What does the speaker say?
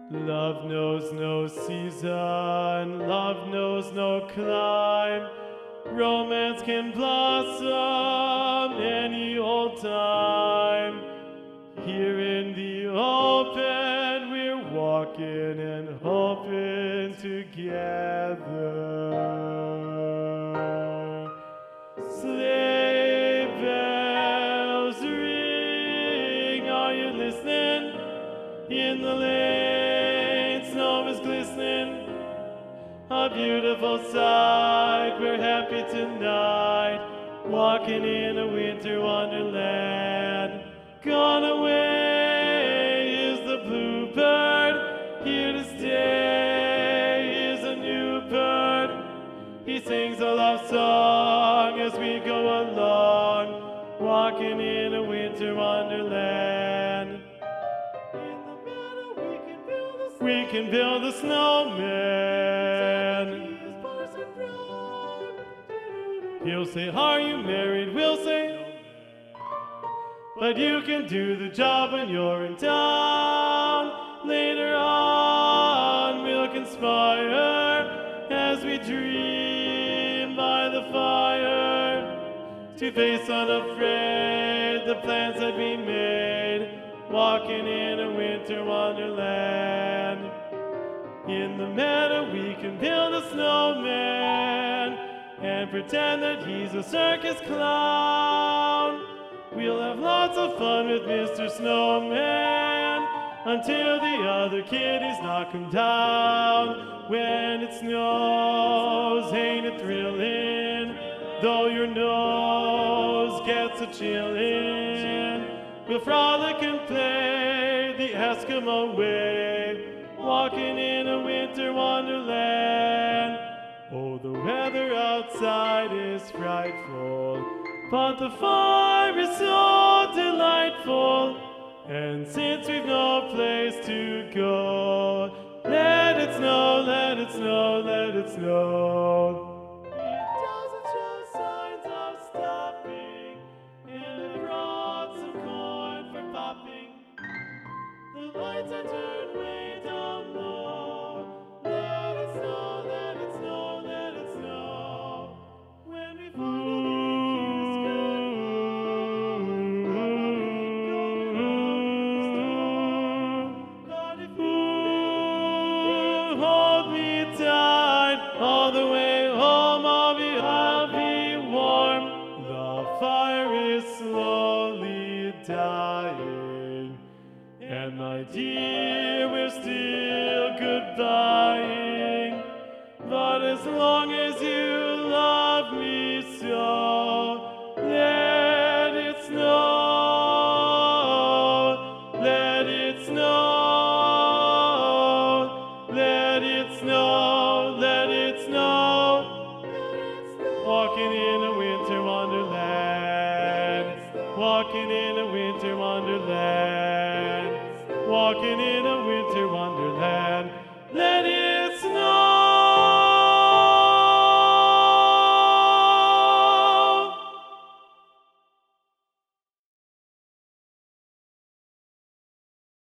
Love knows no season, love knows no clime. Romance can blossom any old time. Here in the open, we're walking and hoping together. Sleigh bells ring, are you listening? In the lane, snow is glistening. A beautiful sight, we're happy tonight, walking in a winter wonderland. Gone away is the bluebird, here to stay is a new bird. He sings a love song as we go along, walking in a winter wonderland. We can build a snowman. He'll say, are you married? We'll say, but you can do the job when you're in town. Later on, we'll conspire as we dream by the fire to face unafraid the plans that we made, walking in a winter wonderland. In the meadow we can build a snowman and pretend that he's a circus clown. We'll have lots of fun with Mr. Snowman until the other kiddies knock him down. When it snows, ain't it thrilling? Though your nose gets a chillin', we'll frolic and play the Eskimo way, walking in a winter wonderland. Oh, the weather outside is frightful, but the fire is so delightful. And since we've no place to go, let it snow, let it snow, let it snow. It doesn't show signs of stopping, and it brought some corn for popping. The lights are turned way down low. Let it snow, let it snow, let it snow. When we hold me tight all the way home, I'll be warm. The fire is slowly dying, and my dear, we're still goodbying. But as long as you love me so, let it snow, let it snow, let it snow, let it snow. Walking in a winter wonderland, walking in a winter wonderland, walking in a winter wonderland. Let it